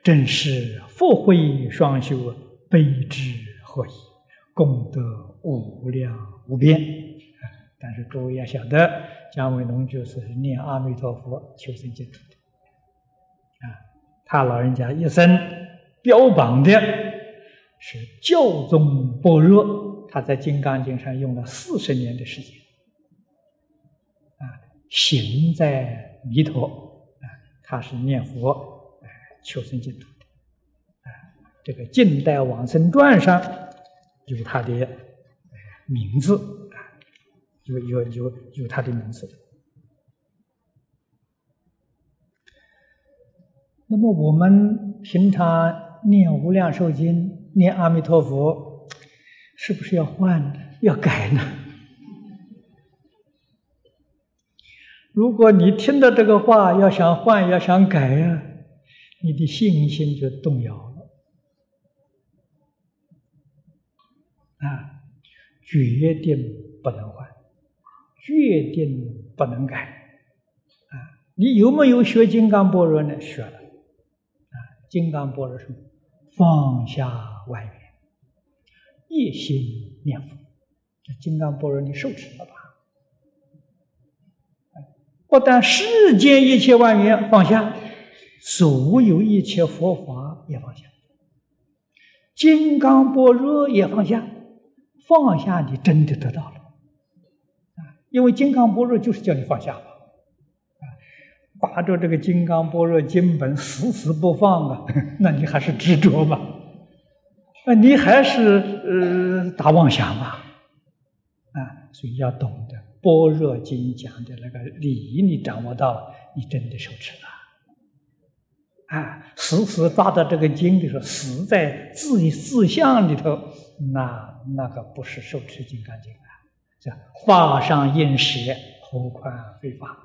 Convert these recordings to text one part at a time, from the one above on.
正是福慧双修，悲智合一，功德无量无边。但是诸位要晓得，姜维农居士是念阿弥陀佛求生净土的他老人家一生标榜的是教宗般若，他在《金刚经》上用了40年的时间行在弥陀他是念佛求生净土的这个近代往生传上有他的名字有他的名字。那么我们平常念无量寿经，念阿弥陀佛，是不是要换要改呢？如果你听到这个话要想换要想改你的信心就动摇了决定不能换，决定不能改你有没有学金刚般若呢？学了金刚般若是放下外缘，一心念佛。这金刚般若你受持了吧？不但世间一切万缘放下，所有一切佛法也放下，金刚般若也放下。放下你真的得到了因为金刚般若就是叫你放下把着这个金刚般若经本死死不放那你还是执着吗？你还是打妄想吧所以要懂得般若经讲的那个理，你掌握到，你真的受持了死死抓到这个经的时候，死在自相里头，那个不是受持金刚经这法上应舍，何况非法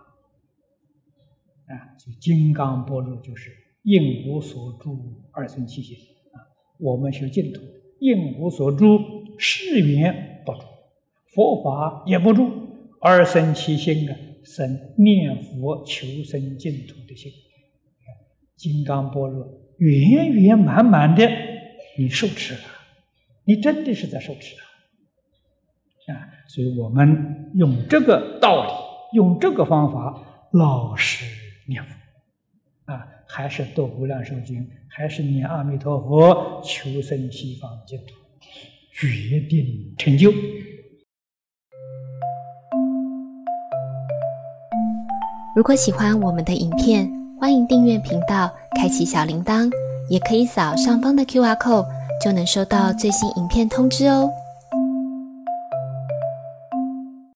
所以金刚般若就是应无所住而生其心我们学净土，应无所住，誓缘不住，佛法也不住，而生其心生念佛求生净土的心。金刚般若圆圆满满的你受持了，你真的是在受持所以我们用这个道理，用这个方法老实念佛还是读无量寿经，还是念阿弥陀佛求生西方净土，决定成就。 如果喜欢我们的影片，欢迎订阅频道，开启小铃铛，也可以扫上方的 QR code， 就能收到最新影片通知哦。